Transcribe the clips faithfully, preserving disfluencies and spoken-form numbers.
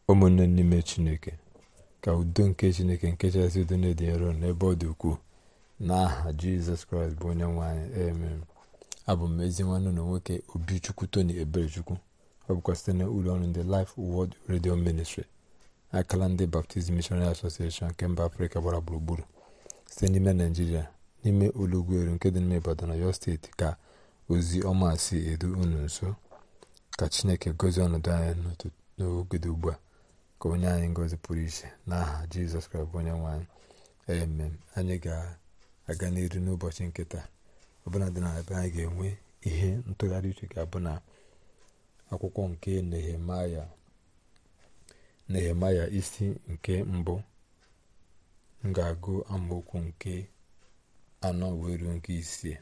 ụmụnne n'ime Chineke, ka udo nke Chineke nke chasị udo na-edị nro n'ebe ọ dị ukwuu n'aha Jizọs Kraịst bụ onye nwe anyị, amen. Abụ m ezi nwanne na nwoke Obichukwu Tony Eberechukwu. Ọ bụkwa site na ụlọ ọrụ ndị Life Word Radio Ministry, akala ndị Baptist Missionary Association nke mba Afrịka gbara gburugburu, site n'ime Naijiria, n'ime Olugweru nke dị n'ime Ibadan, Ọyọ steeti, ka ozi ọma si edu unu nso. Ka Chineke gọzie ọnọdụ anyị n'oge ugbu a, ka onye anyị ngọzi pụrụ iche n'aha Jizọs Kraịst bụ onye nwe anyị, amen. Anyị ga-aga n'iru n'ụbọchị nke taa, ọbụla dị na ebe anyị ga-enwe ihe ntụgharị uche ga-abụ na akwụkwọ nke Nehemaya Nehemaya isi nke mbụ. M ga-agụ amaokwu nke anọ wee ruo nke isii,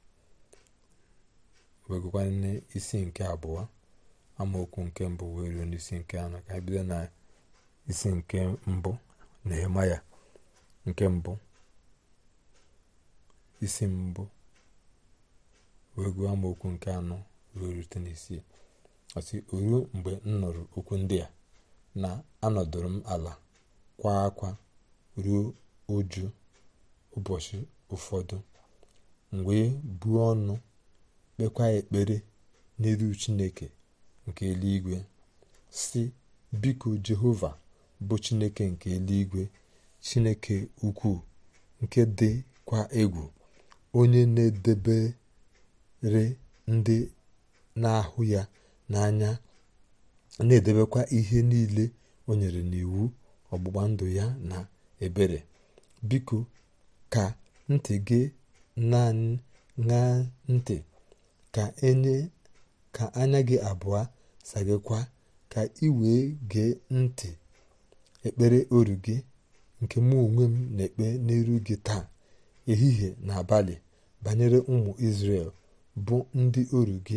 wegụkwana isi nke abụọ amaokwu nke mbụ wee ruo n'isi nke anọ. Ka anyị bido na isi nke mbụ. Nehemaya nke mbụ isi mbụ wee gụọ amaokwu nke anọ ruo rute n'isii. Ọsị, o ruo mgbe m nụrụ okwu ndị a, na anọdụrụ m ala kwa akwa ruo uju ụbọchị ụfọdụ, m wee buo ọnụ kpekwa ekpere n'iru Chineke nke eluigwe, si, biko Jehova bụ Chineke nke eluigwe, Chineke ukwu nke dịkwa egwu, onye na-edebere ndị na-ahụ ya n'anya, na-edebekwa ihe niile o nyere n'iwu ọgbụgba ndụ ya na ebere. Biko ka ntị gị ṅaa ntị, ka enye ka anya gị abụọ saghịkwa, ka ị wee gee ntị ekpere oru gị nke mụ onwe m na-ekpe n'iru gị taa, ehihie na abalị, banyere ụmụ Izrel bụ ndị oru gị.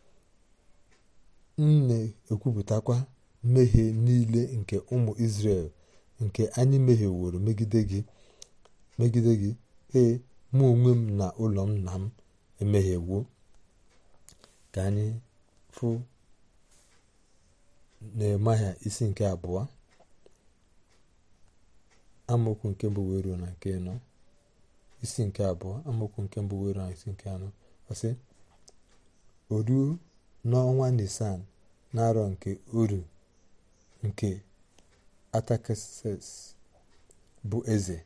M na-ekwupụtakwa mmehie niile nke ụmụ Izrel nke anyị mehieworo megide gị megide gị ee, mụ onwe m na ụlọ nna m emehiewo. Ka anyị fụ Nehemaya isi nke abụọ amaokwu nke mbụ wee ruo na nke anọ. Isi nke abụọ amaokwu nke mbụ wee ruo na isi nke anọ. Ọ sị, o ruo n'ọnwa Nisan, n'arọ nke uru nke Ataksekses bụ eze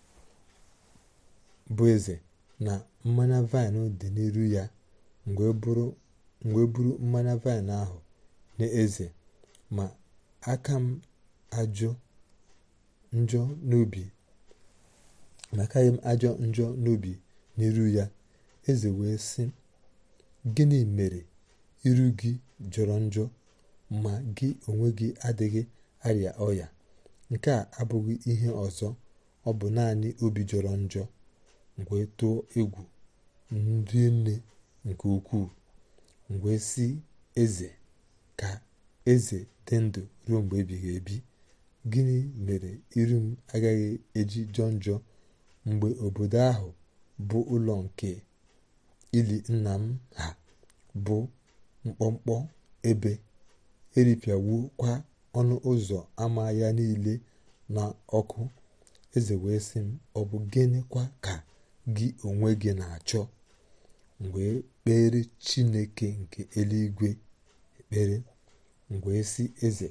bụ eze na mmanya vaịn dị n'iru ya, mgbe buru mmanya vaịn ahụ n'eze, ma aka m ajọ njọ n'obi ma akaghị m ajọ njọ n'obi n'iru ya. Eze wee sị, gịnị mere iru gị jọrọ njọ, ma gị onwe gị adịghị arịa ọya? Nke a abụghị ihe ọzọ, ọ bụ naanị obi jọrọ njọ. Mgbe tụọ egwu ndị nne nke ukwuu, mgbe si eze, ka eze dị ndụ ruo mgbe ebighị ebi. Gịnị mere iru m agaghị eji jọọ njọ, mgbe obodo ahụ bụ ụlọ nke ili nna m ha bụ mkpọmkpọ ebe, eripịawo kwa ọnụ ụzọ ama ya niile na ọkụ? Eze wee sị m, ọ bụ gịnịkwa ka gị onwe gị na-achọ? Mgbe kpere Chineke nke eluigwe ekpere, mgbe si eze,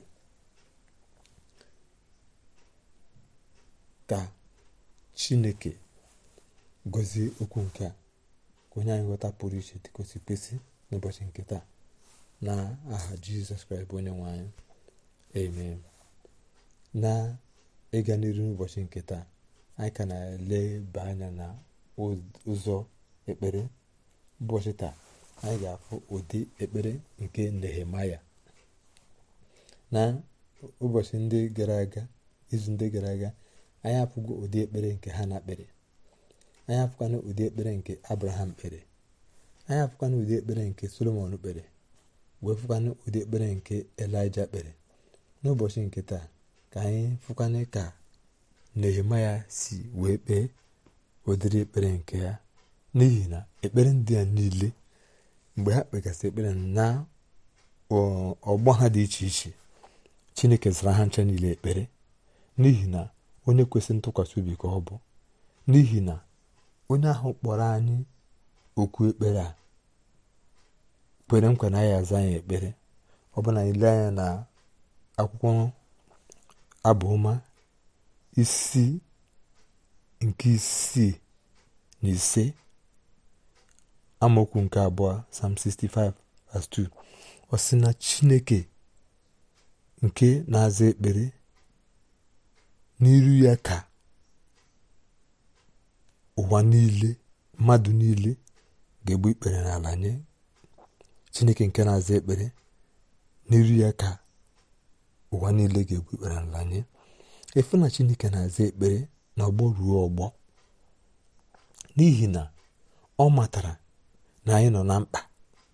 ka Chineke gọzie okwu nke a, ka onye anyị nghọta pụrụ iche dịka o si kwesị n'ụbọchị nke taa, na aha Jizọs Kraịst bụ onye nwe anyị, amen. Na ịga n'iru n'ụbọchị nke taa, anyị ka na-eleba anya na ụzọ ekpere. Ụbọchị taa anyị ga-afụ ụdị ekpere nke Nehemaya. Na ụbọchị ndị gara aga, izu ndị gara aga, anyị afụgo ụdị ekpere nke ha na kpere. Anyị afụkwana ụdị ekpere nke Abraham kpere. Anyị afụkwana ụdị ekpere nke Solomon kpere, wee fụkwana ụdị ekpere nke Elaịja kpere. N'ụbọchị nke taa, ka anyị fụkwana ka Nehemaya si wee kpee ụdịrị ekpere nke ya, n'ihi na ekpere ndị a niile, mgbe ha kpegasị ekpere na ọgbọ ha dị iche iche, Chineke zara ha ncha niile ekpere, n'ihi na onye kwesịrị ntụkwasị obi ka ọ bụ, n'ihi na onye ahụ kpọrọ anyị okwu ekpere a kwere nkwa na ya aza anyị ekpere. Ọ bụ na ile anya na akwụkwọ Abụọma isi nke isii na ise amaokwu nke abụọ, Psalm sixty-five verse two, ọ sị na Chineke nke na-aza ekpere n'iru ya ka ụwa niile, mmadụ niile ga-egbu ikpere n'ala nye. Chineke nke na-aza ekpere n'iru ya ka ụwa niile ga-egbu ikpere n'ala nye. Efu na Chineke na-aza ekpere n'ọgbọ ruo ọgbọ, n'ihi na ọ matara na anyị nọ na mkpa,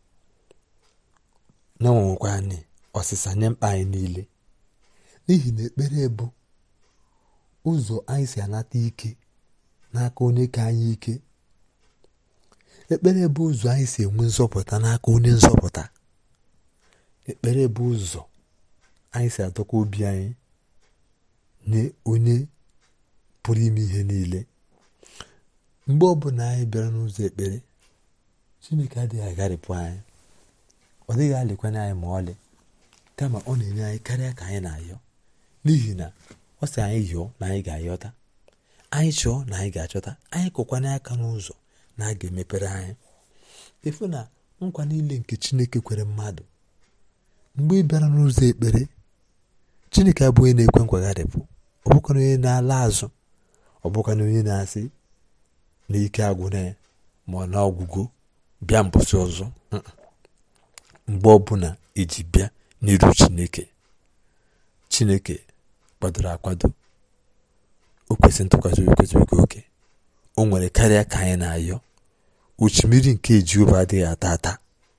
na onwekwa anyị ọsịsa nye mkpa anyị niile. N'ihi na ekpere bụ ụzọ anyị si anata ike n'aka onye ka anyị ike. Ekpere bụ ụzọ anyị si enwe nzọpụta n'aka onye nzọpụta. Ekpere bụ ụzọ anyị si adọkwa obi anyị nye onye pụrụ ime ihe niile. Mgbe ọbụla anyị bịara n'ụzọ ekpere, Chineke adịghị agharịpụ anyị, ọ dịghị alịkwanye anyị ma ọlị, kama ọ na-enye anyị karịa ka anyị na-ayọ, n'ihi na ọ sị anyị yọọ na anyị ga-ayọta, anyị chọọ na anyị ga-achọta, anyị kụkwanye aka n'ụzọ na a ga-emepere anyị. Efu na nkwa niile nke Chineke kwere mmadụ, mgbe ị bịara n'ụzọ ekpere, Chineke abụghị na-ekwe nkwagharịpụ, ọ bụkwa onye na-ala azụ, ọ bụkwa onye na-asị na ike agwụna ya ma ọ na ọgwụgwụ bịa mbọsị ọzọ. Mgbe ọbụla iji bịa n'iru Chineke, Chineke kwadoro akwado, o kwesịrị ntụkwasị obi, kwesịrị oke oke, o nwere karịa ka anyị na-ayọ. Osimiri nke Jehova adịghị ata ata.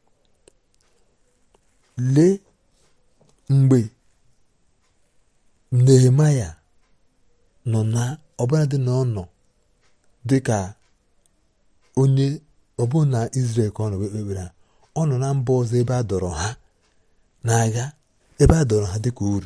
Lee mgbe Nehemaya nọ na ọbụladị na ọ nọ dị ka onye ọbụna na Izrel ka ọ nọ ekpekpere, ọ nọ na mba ọzọ ebe a dọrọ ha n'agha, ebe a dọrọ ha dịka oru.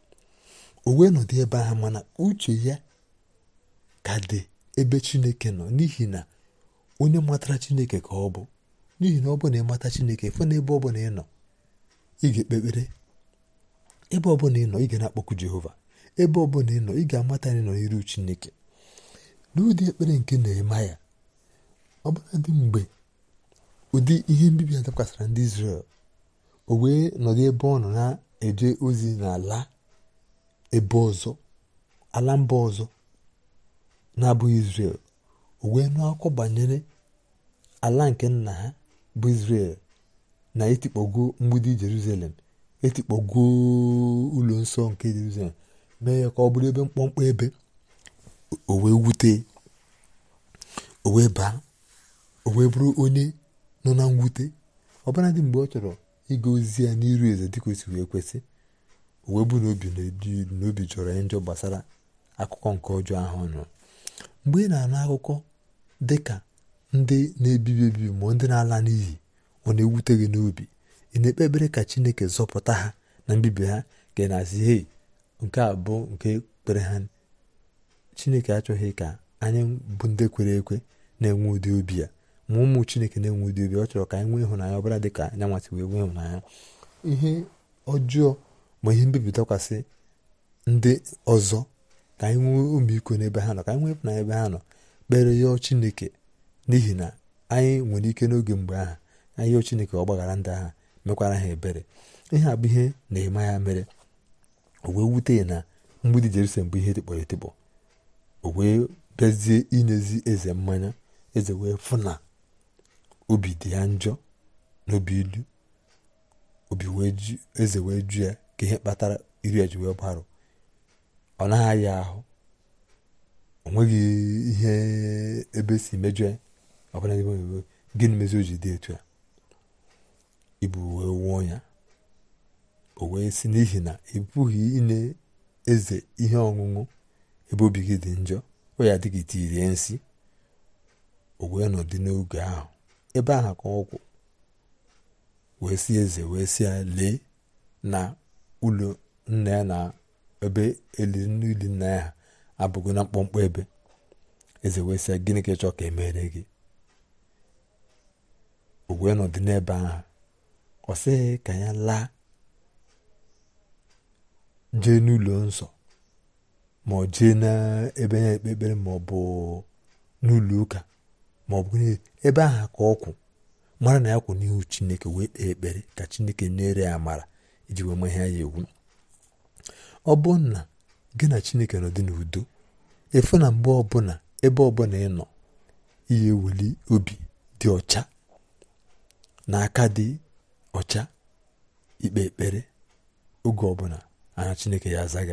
O wee nọdụ ebe ahụ, mana uche ya ka dị ebe Chineke nọ, n'ihi na onye matara Chineke ka ọ bụ. N'ihi na ọ bụ na ịmata Chineke, fụ na ebe ọ bụla ị nọ, ị ga-ekpekpere. Ebe ọ bụla ị nọ, ị ga na-akpọku Jehova. Ebe ọ bụla ị nọ, ị ga-amata na ị nọ n'iru Chineke. N'ụdị ekpere nke Nehemaya, ọ bụladị mgbe ụdị ihe mbibi a dakwasara ndị Izrel, o wee nọdụ ebe ọ nọ na-eje ozi n'ala ebe ọzọ, ala mba ọzọ na-abụghị Izrel. O wee nụ akụkọ banyere ala nke nna ha bụ Izrel, na etikpọgo mgbidi Jerusalem, etikpọgo ụlọ nsọ nke Jerusalem, mee ya ka ọ bụrụ ebe mkpọmkpọ ebe. O wee wute, o wee baa, o wee bụrụ onye nọ na mwute. Ọbụladị mgbe ọ chọrọ ịga ozi ya n'iru eze dịka o si wee kwesị, o wee bụ n'obi n'obi jọrọ ya njọ gbasara akụkọ nke ọjọọ ahụ nọ. Mgbe ị na-anụ akụkọ dịka ndị na-ebibi ebibi ma ndị na-ala n'iyi, ọ na-ewute gị n'obi. Ị na-ekpe ekpere ka Chineke zọpụta ha na mbibi ha, ka ị na-asị, hei, nke a bụ nke kpere ha. Chineke achọghị ka anyị bụ ndị kwere ekwe na-enwe ụdị obi ya, ma ụmụ Chineke na-enwe ụdị obi. Ọ chọrọ ka anyị nwee ịhụnanya, ọbụla dị ka anya nwasị wee nwee ịhụnanya. Ihe ọjọọ ma ihe mbibi dakwasị ndị ọzọ, ka anyị nwee ọmịiko n'ebe ha nọ, ka anyị nwee ịhụnanya ebe ha nọ, kpere yọọ Chineke, n'ihi na anyị nwere ike n'oge mgbe ahụ anyị yọọ Chineke ọ gbaghara ndị agha, mekwara ha ebere. Ihe a bụ ihe Nehemaya mere. O wee wute ya na mgbidi Jerusalem bụ ihe dịkpọrọ etikpọ. O wee bịazie inyezi eze mmanya. Eze wee fụ na obi dị ya njọ n'obi ilu. Obi wee ju eze wee ju ya ka ihe kpatara iri ya ji wee gbarụ. Ọ naghị ya ahụ, o nweghị ihe ebe si mejọ ya. Ọ bụla ebe gịnị mezi o ji dị etu a? Ibu wee wụọ ya. O wee si, n'ihi na ị pụghị inye eze ihe ọṅụṅụ ebe obi gị dị njọ, o ya adịghị tiri ya nsị. O wee nọdụ n'oge ahụ, ebe ahụ ka ọgwụ wee si eze wee si ya, lee na ụlọ nna ya na ebe eliri n'ili nna ya abụghị na mkpọmkpọ ebe. Eze wee sị, gịnị ka ị chọọ ka emere gị? O wee nọdụ n'ebe ahụ. Ọ sịghị ka ya laa jee n'ụlọ nsọ, ma ọ jee n'ebe ya ekpe ekpere, ma ọ bụ n'ụlọ ụka, ma ọ bụ ebe ahụ ka ọ kwụ, mara na ya kwụ n'ihu Chineke wee kpee ekpere ka Chineke nyere ya amara iji wee mee ihe ya ewu. Ọ bụ na gị na Chineke nọdụ n'udo, efu na mgbe ọbụla ebe ọbụla ị nọ, ihe eweli obi dị ọcha na aka dị ọcha ikpe ekpere oge ọbụla anya Chineke ya azaga.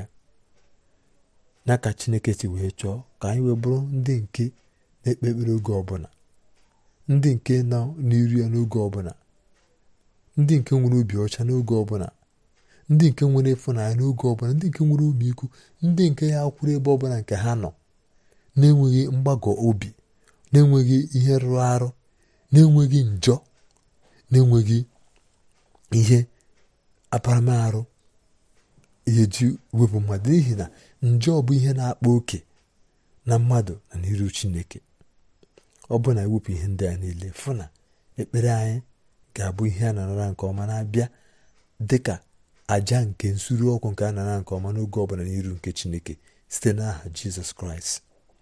Na ka Chineke si wee chọọ ka anyị wee bụrụ ndị nke na-ekpe ekpere oge ọbụla, ndị nke nọ n'iru ya n'oge ọbụla, ndị nke nwere obi ọcha n'oge ọbụla, ndị nke nwere ịfụnanya n'oge ọbụla, ndị nke nwere ọmịiko, ndị nke ya kwụrụ ebe ọbụla nke ha nọ, na-enweghị mgbagọ obi, na-enweghị ihe rụrụ arụ, na-enweghị njọ, na-enweghị ihe aparamarụ ihe ji wepụ mmadụ. N'ihi na njọ bụ ihe na-akpa oke na mmadụ na n'iru Chineke. Ọ bụ na ewepụ ihe ndị a niile, fụ na ekpere anyị ga-abụ ihe a na-anara nke ọma, na-abịa dịka aja nke nsuru ọkụ nke a na-anara nke ọma n'oge ọbụla n'iru nke Chineke site n'aha Jizọs Kraịst.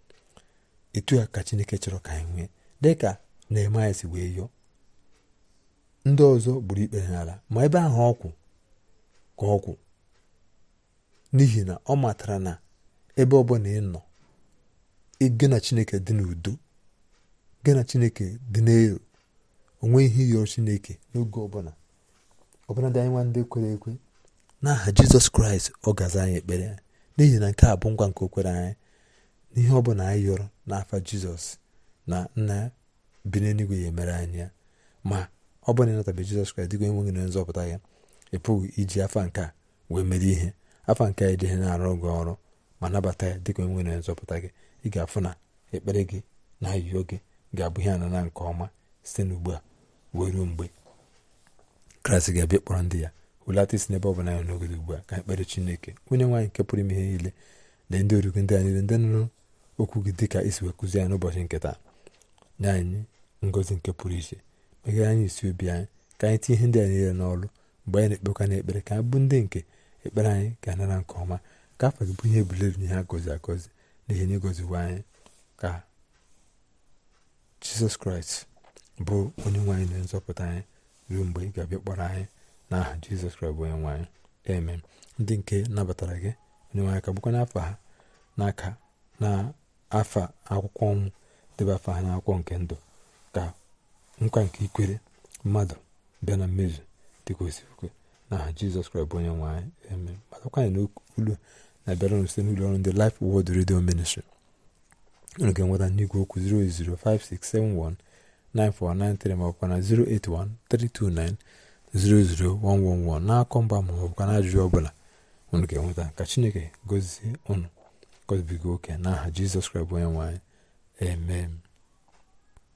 Etu a ka Chineke chọrọ ka anyị nwee, dịka Nehemaịa si wee yọọ. Ndị ọzọ gburu ikpere n'ala, ma ebe ahụ ọkwụ ka ọkwụ, n'ihi na ọ matara na ebe ọbụla ị nọ, gị na Chineke dị n'udo, gị na Chineke dị n'elu, onwe ihe yọrọ Chineke n'oge ọbụla. Ọbụla dị anyị nwa ndị kwere ekwe, n'aha Jizọs Kraịst ọ gaza anyị ekpere anyị, n'ihi na nke a bụ nkwa nke o kwere anyị. N'ihe ọbụla anyị yọrọ n'afa Jizọs, na nna bi n'eluigwe ya emere anyị ya. Ma ọ bụrụ na ịnatabeghị Jizọs Kraịst dịka onye nwe gị na nzọpụta ya, ị pụghị iji afa nke a wee mere ihe. Afa nke a ịdịghị na-arụ gị ọrụ, ma nabata ya dịka onye nwe na nzọpụta gị. Ị ga-afụ na ekpere gị na ayụyo gị ga-abụ ihe anana nke ọma site n'ugbu a wee ruo mgbe Kraịst ga-abịa kpọrọ ndị ya. Hulata isi n'ebe ọ bụla anyị n'ogodo ugbu a ka ekpere Chineke onye nwaanyị nke pụrụ ime ihe niile, na ndị origo ndị a niile ndị nụrụ okwu gị dịka isi wee kụzie ya n'ụbọchị nke taa. Nye anyị ngọzi nke pụrụ iche, meghere anyị isi obi anyị, ka anyị tinye ihe ndị a niile n'ọrụ mgbe anyị na-ekpekwa n'ekpere, ka anyị bụ ndị nke ekpere anyị ga-anara nke ọma, ka afọ gị bụ ihe ebulere na ihe agọzi agọzi, n'ihi na ịgọziwa anyị. Ka Jizọs Kraịst bụ onye nwaanyị na nzọpụta anyị ruo mgbe ị ga-abịa kpọrọ anyị, n'aha Jizọs Kraịst bụ onye nwaanyị. Amen. Ndị nke nabatara gị onye nwaanyị ka bụkwa n'afọ ha n'aka na afa akwụkwọ ọnwụ, debe afa ha n'akwụkwọ nke ndụ, ka nkwa nke ikwere mmadụ bịa na mmezu dịka osikwe, n'aha Jizọs Kraịst bụ onye nwaanyị. Amen. matakwa anyị n'ụlọ na-abịara unu site n'ụlọ ọrụ ndị Life Word Radio Ministry. Unu ga-enweta n'igwe okwu zero eight zero five six seven one nine four nine three ma ọ bụkwa na zero eight one three two nine zero zero one one one n'akọ mba ma ọ bụkwa na ajụjụ ọbụla unu ga-enweta. Ka Chineke gozie unu, gozibiga oke, n'aha Jizọs Kraịst bụ onye nwaanyị. Amen.